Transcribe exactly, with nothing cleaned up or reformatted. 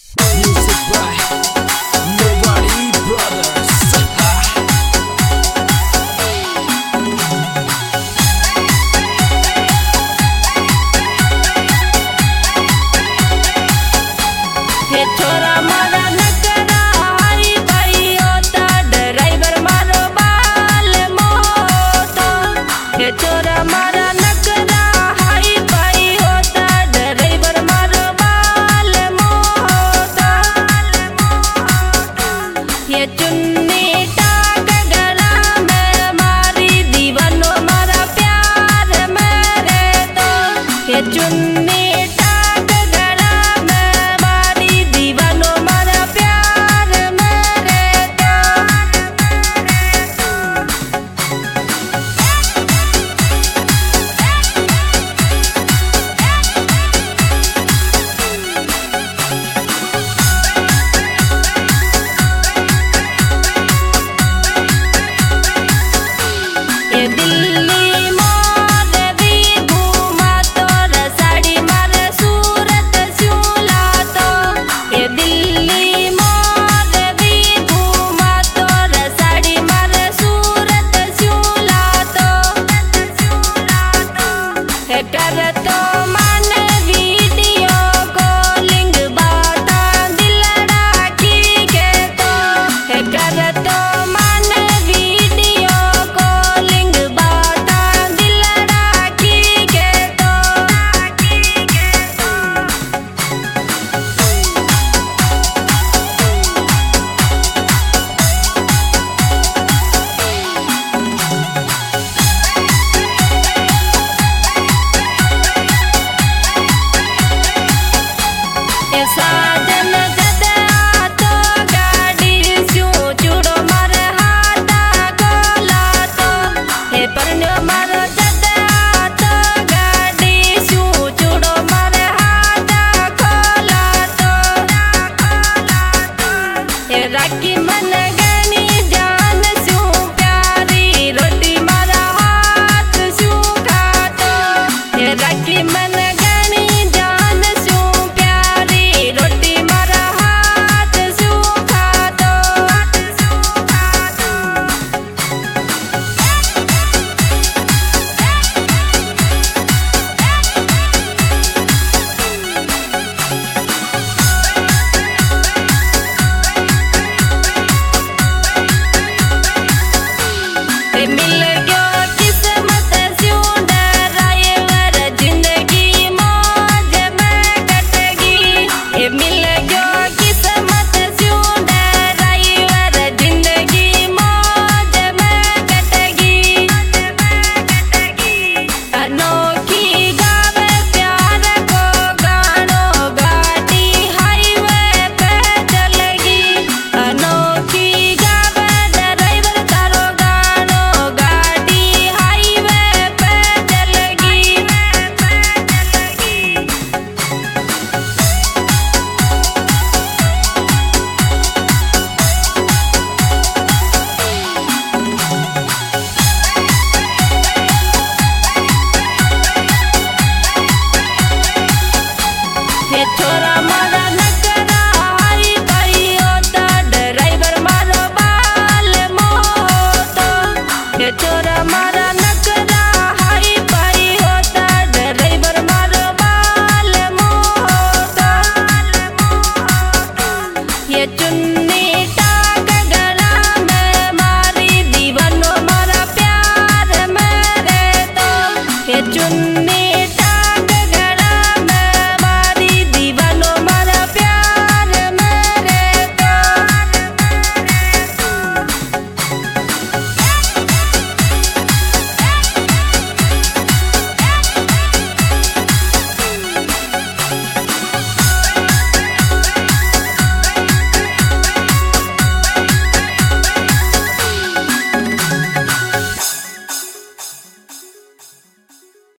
Music by Nobody Brothers. हे छोरा मारा नकरा हाई भाई होता ड्राइवर मारो बाल मोता। हे छोरा मारा नकरा हाई भाई होता ड्राइवर मारो बाल मोता। ये चुन्नी टाक गला में मारी दीवानो मारा प्यार मेरे तो। ये चुन्नी राखी मन गनी जान सू प्यारी रोटी मारा हाथ सू खातो। ये राखी मन गनी जान सू प्यारी रोटी मारा हाथ सू खातो। मिल गयो किस्मत स्यू ड्राइवर जिंदगी मौज में कटेगी। ये मिल गयो किस्मत स्यू ड्राइवर जिंदगी मौज में कटेगी। अनोखी गावे प्यार को गानो गाड़ी हाईवे पे चलेगी। अनोखी गावे ड्राइवर तारो गानो गाड़ी हाईवे पे चलेगी। हे छोरा मारा